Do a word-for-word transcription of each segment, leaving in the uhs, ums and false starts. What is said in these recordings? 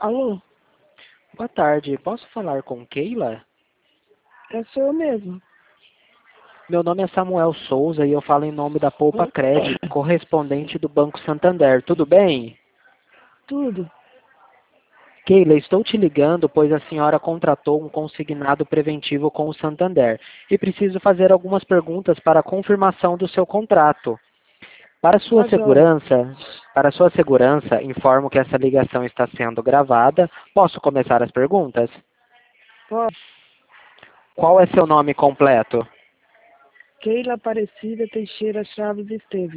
Alô, Boa tarde, posso falar com Keila? é sou eu mesmo. Meu nome é Samuel Souza e eu falo em nome da Poupa Cred, correspondente do Banco Santander. Tudo bem? Tudo. Keila, estou te ligando pois a senhora contratou um consignado preventivo com o Santander e preciso fazer algumas perguntas para a confirmação do seu contrato. Para sua Tá joia. segurança, para sua segurança, informo que essa ligação está sendo gravada. Posso começar as perguntas? Pode. Qual é seu nome completo? Keila Aparecida Teixeira Chaves Esteves.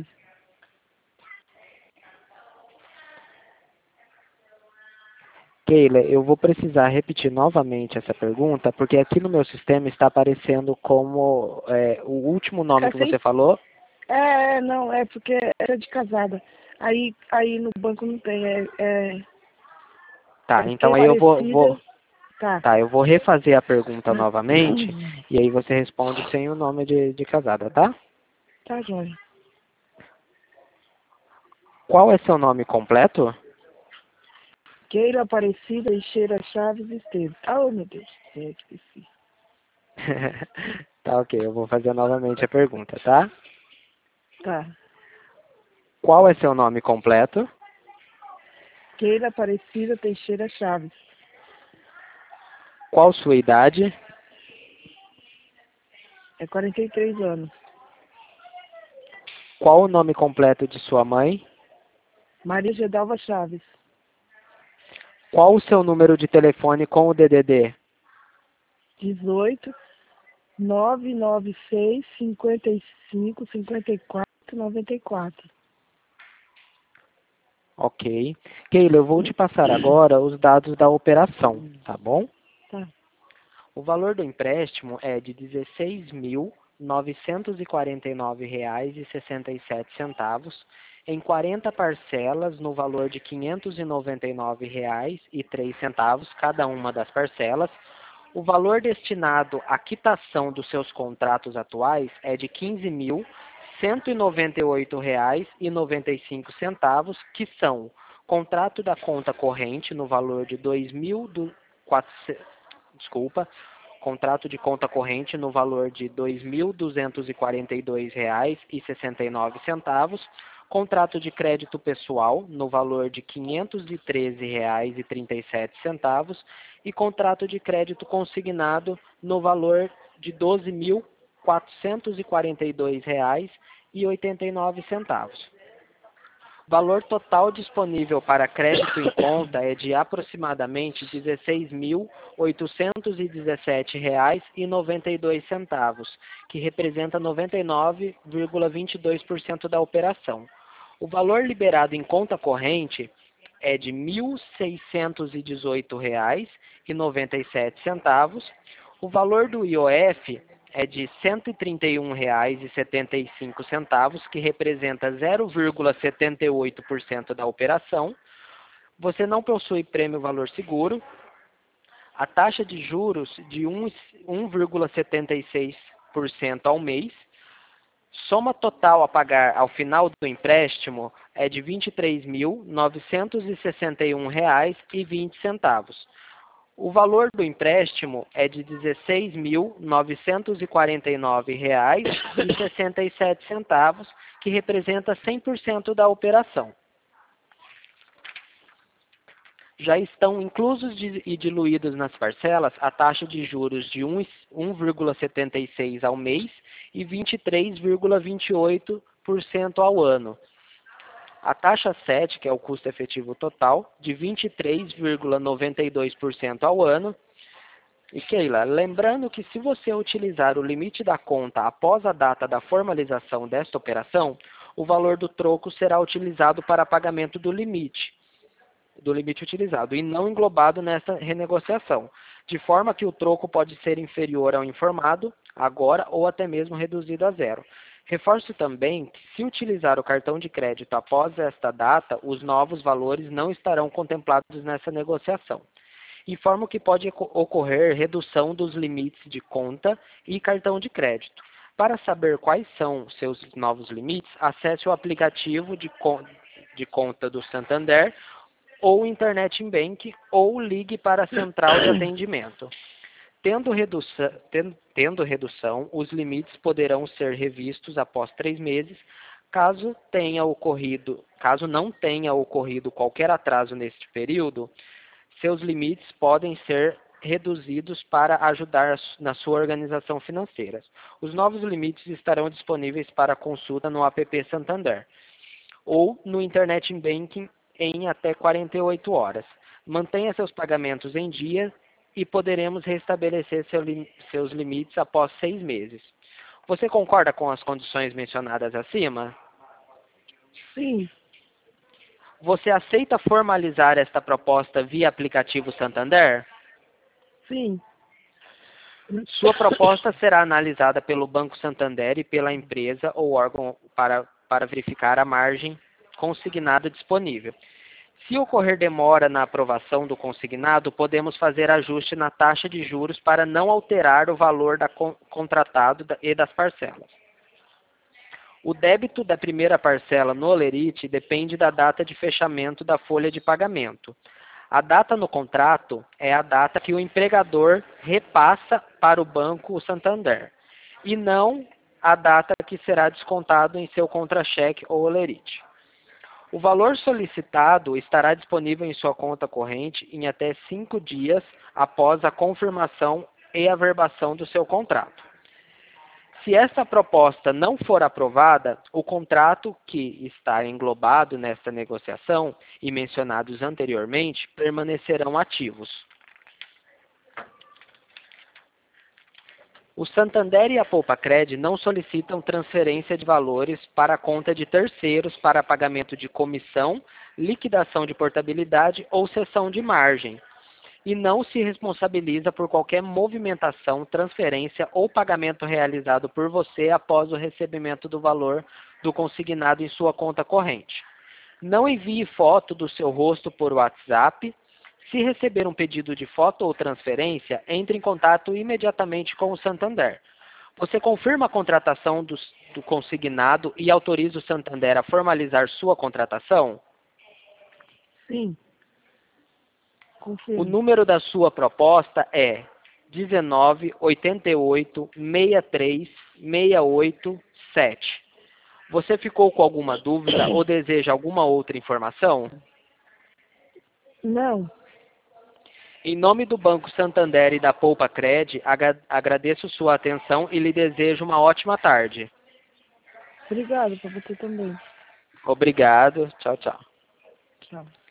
Keila, eu vou precisar repetir novamente essa pergunta, porque aqui no meu sistema está aparecendo como é, o último nome É que sim? você falou. É, é, não, é porque era de casada. Aí, aí no banco não tem, é, é, Tá, é então Keila aí eu vou, vou, Aparecida, tá. tá, eu vou refazer a pergunta novamente e aí você responde sem o nome de, de casada, tá? Tá joia. Qual é seu nome completo? Keila Aparecida Teixeira Chaves Esteves. Ah, oh, meu Deus, é, esqueci. Tá, ok, eu vou fazer novamente a pergunta, tá? Tá. Qual é seu nome completo? Keila Aparecida Teixeira Chaves. Qual sua idade? É quarenta e três anos. Qual o nome completo de sua mãe? Maria Gedalva Chaves. Qual o seu número de telefone com o D D D? dezoito, nove nove seis, cinquenta e cinco, cinquenta e quatro, noventa e quatro. Ok. Keila, eu vou te passar agora os dados da operação, tá bom? Tá. O valor do empréstimo é de dezesseis mil novecentos e quarenta e nove reais e sessenta e sete centavos em quarenta parcelas no valor de quinhentos e noventa e nove reais e três centavos cada uma das parcelas. O valor destinado à quitação dos seus contratos atuais é de quinze mil cento e noventa e oito reais e noventa e cinco centavos, que são contrato da conta corrente no valor de dois mil do desculpa, contrato de conta corrente no valor de dois mil duzentos e quarenta e dois reais e sessenta e nove centavos, contrato de crédito pessoal no valor de quinhentos e treze reais e trinta e sete centavos e contrato de crédito consignado no valor de doze mil quatrocentos e quarenta e dois reais e oitenta e nove centavos. O valor total disponível para crédito em conta é de aproximadamente dezesseis mil oitocentos e dezessete reais e noventa e dois centavos, que representa noventa e nove vírgula vinte e dois por cento da operação. O valor liberado em conta corrente é de mil seiscentos e dezoito reais e noventa e sete centavos. O valor do I O F é de cento e trinta e um reais e setenta e cinco centavos, que representa zero vírgula setenta e oito por cento da operação. Você não possui prêmio valor seguro. A taxa de juros de um vírgula setenta e seis por cento ao mês. Soma total a pagar ao final do empréstimo é de vinte e três mil novecentos e sessenta e um reais e vinte centavos. O valor do empréstimo é de dezesseis mil novecentos e quarenta e nove reais e sessenta e sete centavos, que representa cem por cento da operação. Já estão inclusos e diluídos nas parcelas a taxa de juros de um vírgula setenta e seis ao mês e vinte e três vírgula vinte e oito por cento ao ano. A taxa sete, que é o custo efetivo total, de vinte e três vírgula noventa e dois por cento ao ano. E Keila, lembrando que se você utilizar o limite da conta após a data da formalização desta operação, o valor do troco será utilizado para pagamento do limite, do limite utilizado, e não englobado nessa renegociação, de forma que o troco pode ser inferior ao informado agora ou até mesmo reduzido a zero. Reforço também que, se utilizar o cartão de crédito após esta data, os novos valores não estarão contemplados nessa negociação. Informo que pode ocorrer redução dos limites de conta e cartão de crédito. Para saber quais são seus novos limites, acesse o aplicativo de, con de conta do Santander ou Internet Bank, ou ligue para a central de atendimento. Tendo redução, tendo, tendo redução, os limites poderão ser revistos após três meses, caso tenha ocorrido, caso não tenha ocorrido qualquer atraso neste período, seus limites podem ser reduzidos para ajudar na sua organização financeira. Os novos limites estarão disponíveis para consulta no app Santander ou no Internet Banking em até quarenta e oito horas. Mantenha seus pagamentos em dia e poderemos restabelecer seu, seus limites após seis meses. Você concorda com as condições mencionadas acima? Sim. Você aceita formalizar esta proposta via aplicativo Santander? Sim. Sua proposta será analisada pelo Banco Santander e pela empresa ou órgão para, para verificar a margem consignada disponível. Se ocorrer demora na aprovação do consignado, podemos fazer ajuste na taxa de juros para não alterar o valor da con contratado e das parcelas. O débito da primeira parcela no Olerite depende da data de fechamento da folha de pagamento. A data no contrato é a data que o empregador repassa para o Banco Santander, e não a data que será descontado em seu contra-cheque ou Olerite. O valor solicitado estará disponível em sua conta corrente em até cinco dias após a confirmação e averbação do seu contrato. Se essa proposta não for aprovada, o contrato que está englobado nesta negociação e mencionados anteriormente permanecerão ativos. O Santander e a Poupacred não solicitam transferência de valores para a conta de terceiros para pagamento de comissão, liquidação de portabilidade ou cessão de margem, e não se responsabiliza por qualquer movimentação, transferência ou pagamento realizado por você após o recebimento do valor do consignado em sua conta corrente. Não envie foto do seu rosto por WhatsApp. Se receber um pedido de foto ou transferência, entre em contato imediatamente com o Santander. Você confirma a contratação do, do consignado e autoriza o Santander a formalizar sua contratação? Sim. Confirmo. O número da sua proposta é dezenove, oitenta e oito, sessenta e três, sessenta e oito, sete. Você ficou com alguma dúvida ou deseja alguma outra informação? Não. Em nome do Banco Santander e da Poupacred, agra agradeço sua atenção e lhe desejo uma ótima tarde. Obrigada para você também. Obrigado. Tchau, tchau. Tchau.